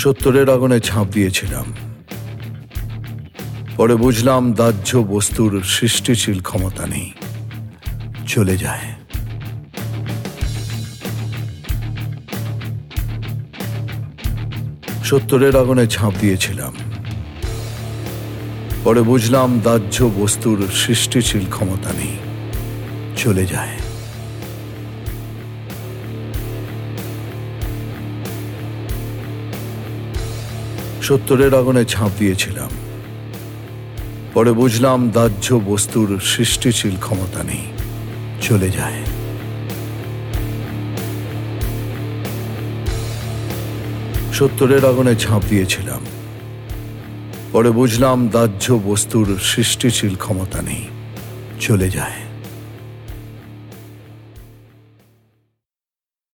সত্তরের আগুনে ঝাঁপ দিয়েছিলাম। পরে বুঝলাম দাহ্য বস্তুর সৃষ্টিশীল ক্ষমতা নেই, চলে যায়। সত্তরের আগুনে ঝাঁপ দিয়েছিলাম। পরে বুঝলাম দাহ্য বস্তুর সৃষ্টিশীল ক্ষমতা নেই, চলে যায়। সত্তরের আগুনে ঝাঁপ দিয়েছিলাম। পরে বুঝলাম দাহ্য বস্তুর সৃষ্টিশীল ক্ষমতা নেই, চলে যায়। সত্তরের আগুনে ঝাঁপ দিয়েছিলাম। পরে বুঝলাম দাহ্য বস্তুর সৃষ্টিশীল ক্ষমতা নেই, চলে যায়।